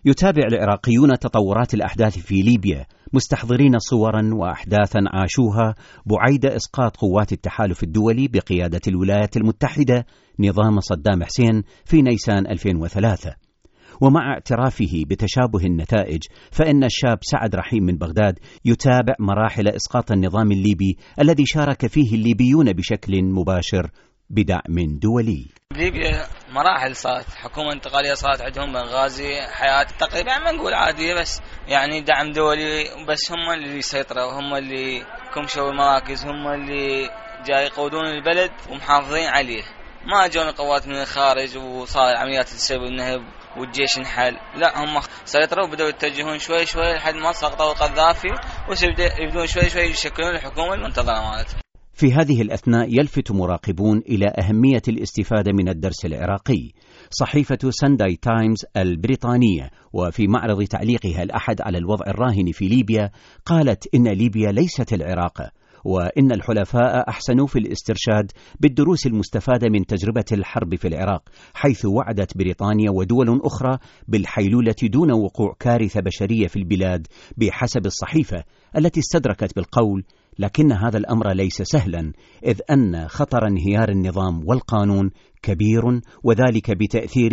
يتابع العراقيون تطورات الأحداث في ليبيا مستحضرين صورا وأحداثا عاشوها بعيد إسقاط قوات التحالف الدولي بقيادة الولايات المتحدة نظام صدام حسين في نيسان 2003. ومع اعترافه بتشابه النتائج، فإن الشاب سعد رحيم من بغداد يتابع مراحل إسقاط النظام الليبي الذي شارك فيه الليبيون بشكل مباشر بدعم دولي. ليبيا مراحل صارت، حكومة انتقالية صارت عندهم، بنغازي حياة تقريبا ما نقول عادية، بس يعني دعم دولي، بس هم اللي يسيطروا، هم اللي كمشوا المراكز، هم اللي جاي يقودون البلد ومحافظين عليه. ما اجون القوات من الخارج وصار عمليات السب والنهب والجيش انحل، لا هم سيطروا وبدأوا يتجهون شوي شوي لحد ما سقطوا القذافي ويبدون شوي شوي يشكلون الحكومة المنتظرة مالتهم. في هذه الأثناء يلفت مراقبون إلى أهمية الاستفادة من الدرس العراقي. صحيفة سانداي تايمز البريطانية وفي معرض تعليقها الأحد على الوضع الراهن في ليبيا قالت إن ليبيا ليست العراق، وإن الحلفاء أحسنوا في الاسترشاد بالدروس المستفادة من تجربة الحرب في العراق، حيث وعدت بريطانيا ودول أخرى بالحيلولة دون وقوع كارثة بشرية في البلاد بحسب الصحيفة، التي استدركت بالقول: لكن هذا الأمر ليس سهلا، إذ أن خطر انهيار النظام والقانون كبير، وذلك بتأثير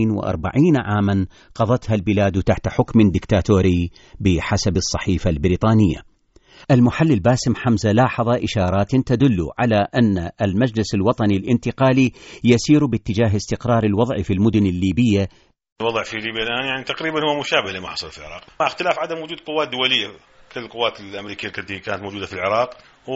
42 عاما قضتها البلاد تحت حكم ديكتاتوري بحسب الصحيفة البريطانية. المحلل باسم حمزة لاحظ إشارات تدل على أن المجلس الوطني الانتقالي يسير باتجاه استقرار الوضع في المدن الليبية. الوضع في ليبيا الآن يعني تقريبا هو مشابه لما حصل في العراق، مع اختلاف عدم وجود قوات دولية. كل القوات الأمريكية التي كانت موجودة في العراق،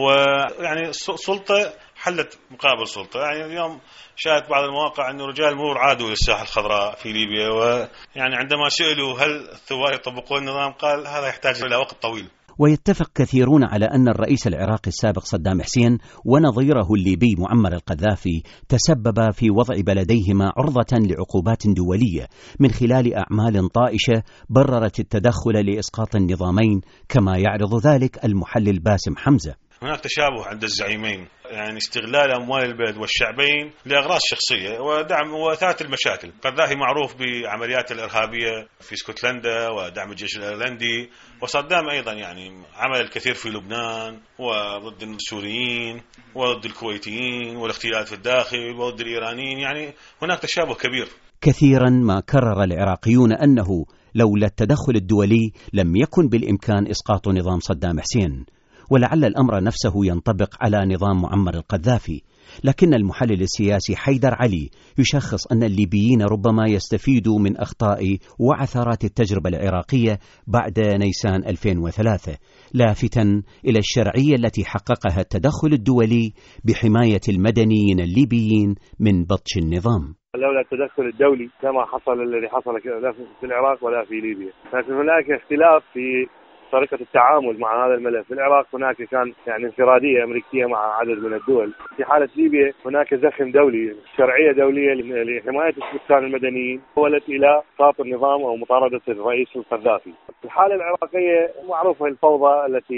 ويعني سلطة حلت مقابل سلطة. يعني اليوم شاهدت بعض المواقع أن رجال مرور عادوا إلى الساحة الخضراء في ليبيا، ويعني عندما سئلوا هل الثوار يطبقون النظام قال هذا يحتاج إلى وقت طويل. ويتفق كثيرون على أن الرئيس العراقي السابق صدام حسين ونظيره الليبي معمر القذافي تسببا في وضع بلديهما عرضة لعقوبات دولية من خلال أعمال طائشة بررت التدخل لإسقاط النظامين، كما يعرض ذلك المحلل باسم حمزة. هناك تشابه عند الزعيمين، يعني استغلال أموال البلد والشعبين لأغراض شخصية ودعم وإثارة المشاكل. قذافي معروف بعمليات الإرهابية في اسكتلندا ودعم الجيش الأيرلندي، وصدام أيضا يعني عمل الكثير في لبنان وضد السوريين وضد الكويتيين والاغتيالات في الداخل وضد الإيرانيين. يعني هناك تشابه كبير. كثيرا ما كرر العراقيون أنه لولا التدخل الدولي لم يكن بالإمكان إسقاط نظام صدام حسين، ولعل الأمر نفسه ينطبق على نظام معمر القذافي. لكن المحلل السياسي حيدر علي يشخص أن الليبيين ربما يستفيدوا من أخطاء وعثرات التجربة العراقية بعد نيسان 2003، لافتا إلى الشرعية التي حققها التدخل الدولي بحماية المدنيين الليبيين من بطش النظام. لولا التدخل الدولي كما حصل الذي حصل لا في العراق ولا في ليبيا، لكن هناك اختلاف في طريقة التعامل مع هذا الملف. في العراق هناك كان يعني انفرادية أمريكية مع عدد من الدول. في حالة ليبيا هناك زخم دولي، شرعية دولية لحماية السكان المدنيين ولت إلى إسقاط النظام أو مطاردة الرئيس القذافي. في الحالة العراقية معروفة الفوضى التي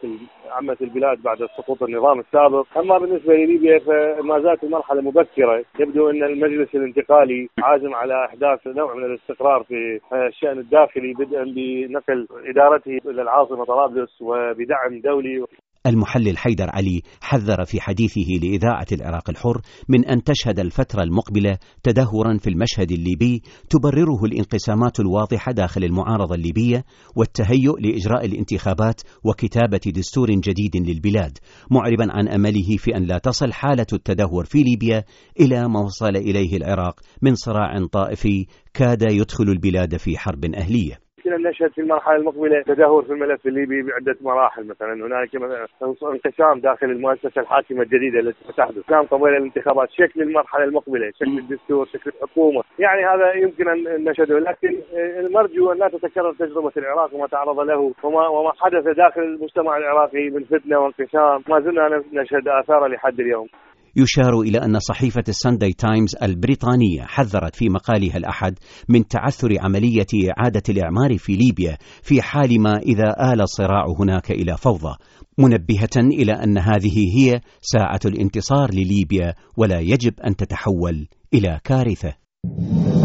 عمت البلاد بعد سقوط النظام السابق. أما بالنسبة لليبيا فما زالت المرحلة مبكرة. يبدو أن المجلس الانتقالي عازم على إحداث نوع من الاستقرار في الشأن الداخلي، بدءا بنقل إدارته إلى العاصمة طرابلس وبدعم دولي. المحلل حيدر علي حذر في حديثه لإذاعة العراق الحر من أن تشهد الفترة المقبلة تدهورا في المشهد الليبي تبرره الانقسامات الواضحة داخل المعارضة الليبية والتهيؤ لإجراء الانتخابات وكتابة دستور جديد للبلاد، معربا عن أمله في أن لا تصل حالة التدهور في ليبيا إلى ما وصل إليه العراق من صراع طائفي كاد يدخل البلاد في حرب أهلية. يمكن أن نشهد في المرحلة المقبلة تدهور في الملف الليبي بعدة مراحل. مثلا هناك انقسام داخل المؤسسة الحاكمة الجديدة التي ستحدث قبل الانتخابات، شكل المرحلة المقبلة، شكل الدستور، شكل الحكومة. يعني هذا يمكن أن نشهده، لكن المرجو أن لا تتكرر تجربة العراق وما تعرض له وما حدث داخل المجتمع العراقي من فتنة وانقسام. ما زلنا نشهد آثاره لحد اليوم. يشار إلى أن صحيفة السانداي تايمز البريطانية حذرت في مقالها الأحد من تعثر عملية إعادة الإعمار في ليبيا في حال ما إذا آل الصراع هناك إلى فوضى، منبهة إلى أن هذه هي ساعة الانتصار لليبيا ولا يجب أن تتحول إلى كارثة.